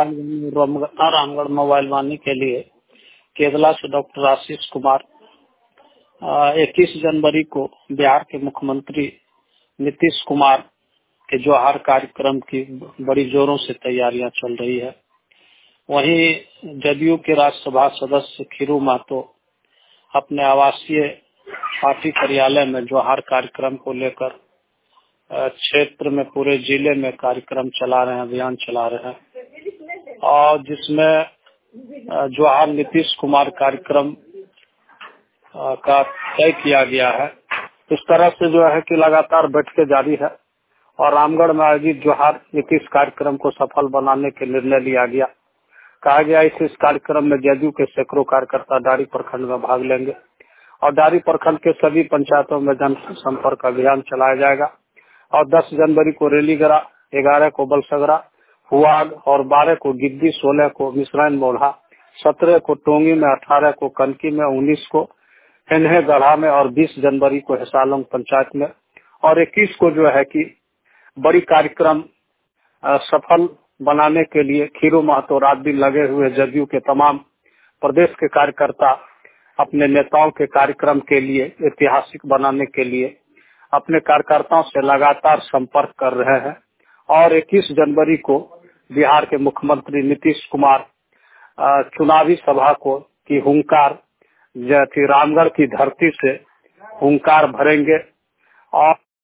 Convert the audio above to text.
Mobile Ramgarh mobile वानी के लिए केरला से डॉक्टर आशीष कुमार 21 जनवरी को बिहार के मुख्यमंत्री नीतीश कुमार के जोहार कार्यक्रम की बड़ी जोरों से तैयारियां चल रही है। वहीं जदयू के राज्यसभा सदस्य खीरू महतो अपने आवासीय पार्टी कार्यालय में जोहार कार्यक्रम को लेकर क्षेत्र में पूरे जिले में कार्यक्रम चला रहे हैं, अभियान चला रहे हैं, और जिसमें जोहार नीतीश कुमार कार्यक्रम का तय किया गया है। इस तरह से जो है कि लगातार बैठकें जारी है और रामगढ़ में आयोजित जोहार नीतीश कार्यक्रम को सफल बनाने के निर्णय लिया गया। कहा गया इस कार्यक्रम में जदयू के सैकड़ों कार्यकर्ता डारी प्रखंड में भाग लेंगे और डारी प्रखंड के सभी पंचायतों में जन संपर्क अभियान चलाया जाएगा और 10 जनवरी को रेलीगरा, 11 को बलसगरा, हुआग और 12 को गिद्दी, 16 को मिश्राइन मोढ़ा, 17 को टोंगी में, 18 को कनकी में, 19 को हेन्हे गढ़ा में और 20 जनवरी को हिसालंग पंचायत में और 21 को जो है कि बड़ी कार्यक्रम सफल बनाने के लिए खीरू महतो रात दिन लगे हुए। जदयू के तमाम प्रदेश के कार्यकर्ता अपने नेताओं के कार्यक्रम के लिए, ऐतिहासिक बनाने के लिए अपने कार्यकर्ताओं से लगातार संपर्क कर रहे हैं और 21 जनवरी को बिहार के मुख्यमंत्री नीतीश कुमार चुनावी सभा को की हुंकार रामगढ़ की धरती से हुंकार भरेंगे और